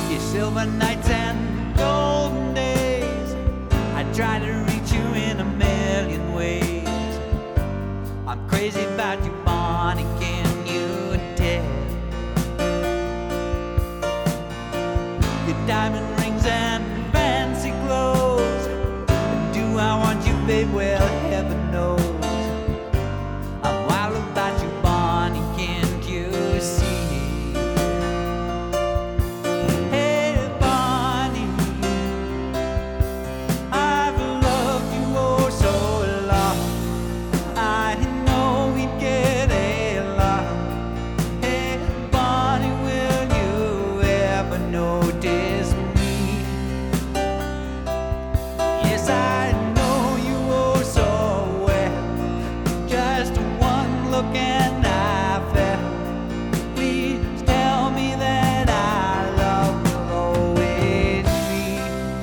Your silver nights and golden days, I try to reach you in a million ways. I'm crazy about you, Bonnie, can you tell? Your diamond rings and fancy clothes, and do I want you, babe? Well, heaven knows. I'm wild about you, Bonnie, can't you see? Hey, Bonnie, I've loved you oh so long. I know we'd get along. Hey, Bonnie, will you ever notice me? Yes, I know you oh so well. Just one look and I fell. Please tell me that our love will always be.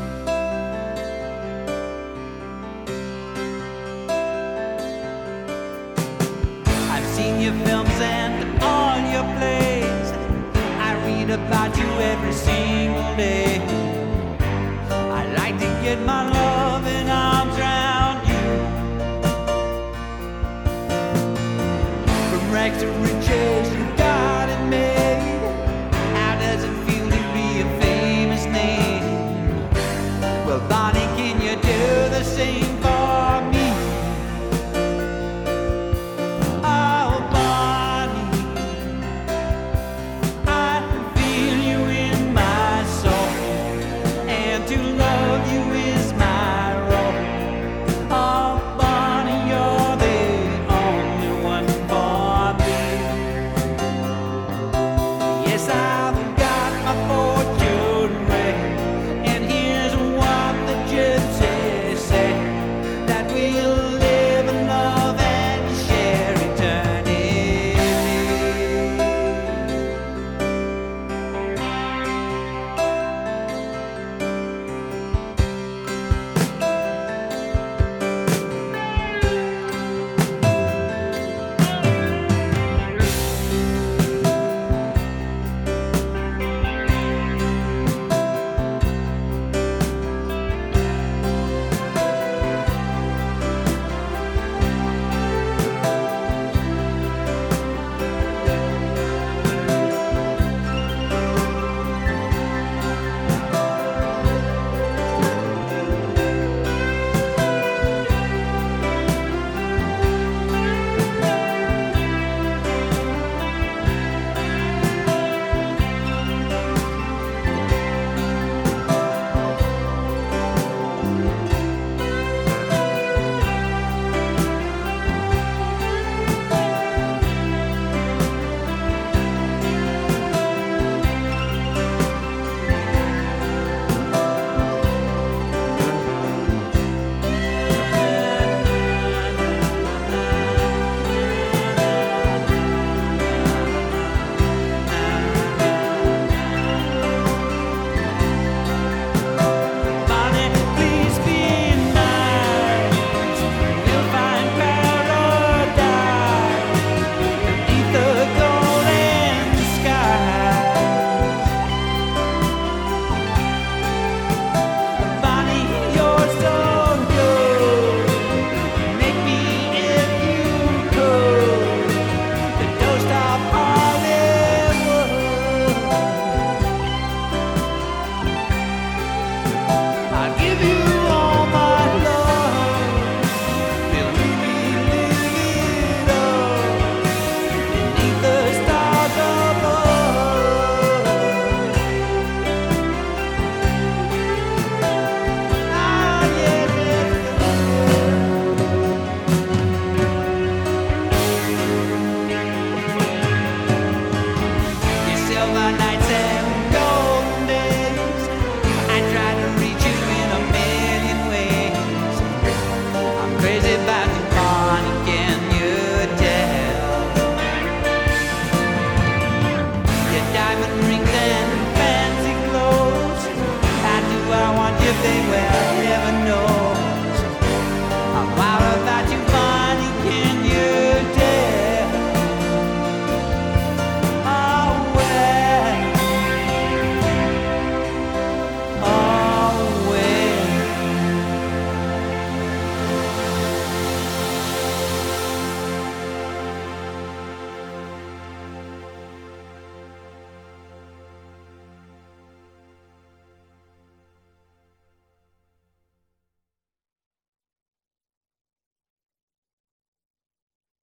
I've seen your films and all your plays. I read about you every single day. I like to get my loving arms around you. From rags to riches, you got it made. How does it feel to be a famous name? Well, Bonnie, can you do the same for me? Oh, Bonnie, I feel you in my soul, and to love you is my role. Oh, Bonnie, you're the only one for me. Yes, I've got my